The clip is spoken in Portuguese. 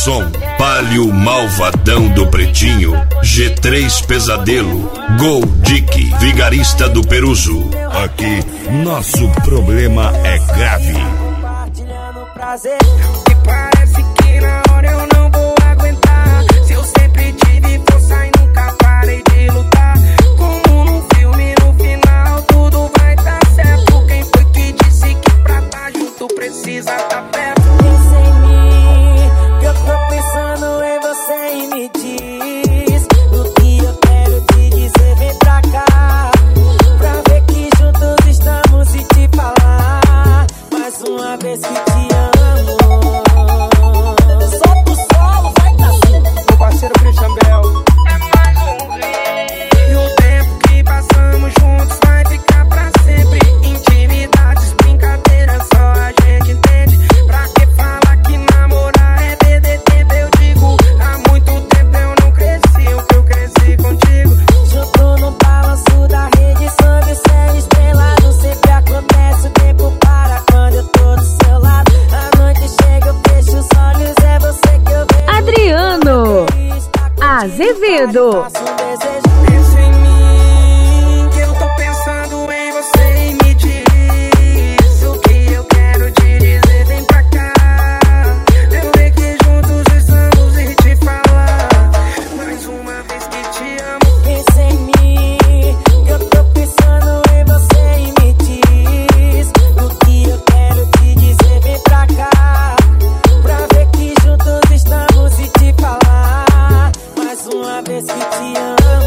som, Palio Malvadão do Pretinho, G3 Pesadelo, Gol Dick, Vigarista do Peruso. Aqui, nosso problema é grave. E parece que na hora eu não vou aguentar. Se eu sempre tive força e nunca parei de lutar. Como num filme, no final tudo vai dar certo. Quem foi que disse que pra tá junto precisa tá perto? Pensa em mim, que eu tô pensando em você e me diz o que eu quero te dizer, vem pra cá, pra ver que juntos estamos e te falar mais uma vez que te amo. Solta o solo, vai Cassino. Meu parceiro Christian Bell. É mais um rei. E o tempo que passamos juntos vai ficar pra sempre. Intimidades, brincadeiras, só a gente entende. Pra que falar que namorar é DDT? Eu digo, há muito tempo eu não cresci o que eu cresci contigo. Junto no balanço da rede, sob o céu estrelado. Sempre acontece, o tempo para quando eu tô do seu lado. A noite chega, eu fecho os olhos, é você que eu vejo. Adriano Azevedo. Pensa em mim, que eu tô pensando em você e me diz o que eu quero te dizer, vem pra cá. Eu ver que juntos estamos e te falar mais uma vez que te amo. Pensa em mim, que eu tô pensando em você e me diz o que eu quero te dizer, vem pra cá, pra ver que juntos estamos e te falar mais uma vez que te amo.